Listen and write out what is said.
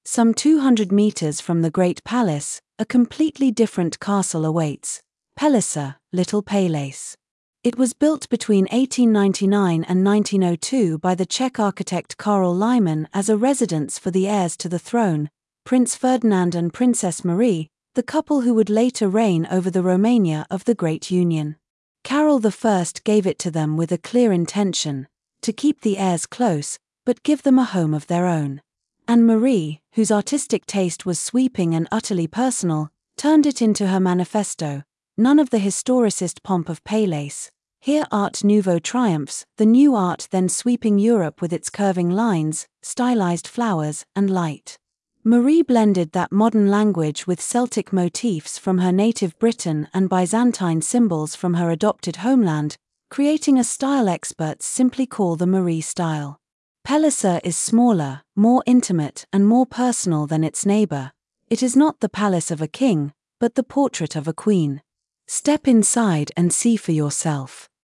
Some 200 meters from the Great Palace, a completely different castle awaits. Palisa, Little Palace. It was built between 1899 and 1902 by the Czech architect Karel Lyman as a residence for the heirs to the throne, Prince Ferdinand and Princess Marie, the couple who would later reign over the Romania of the Great Union. Karel I gave it to them with a clear intention, to keep the heirs close, but give them a home of their own. And Marie, whose artistic taste was sweeping and utterly personal, turned it into her manifesto. None of the historicist pomp of Palace. Here Art Nouveau triumphs, the new art then sweeping Europe with its curving lines, stylized flowers, and light. Marie blended that modern language with Celtic motifs from her native Britain and Byzantine symbols from her adopted homeland, creating a style experts simply call the Marie style. Palisa is smaller, more intimate and more personal than its neighbor. It is not the palace of a king, but the portrait of a queen. Step inside and see for yourself.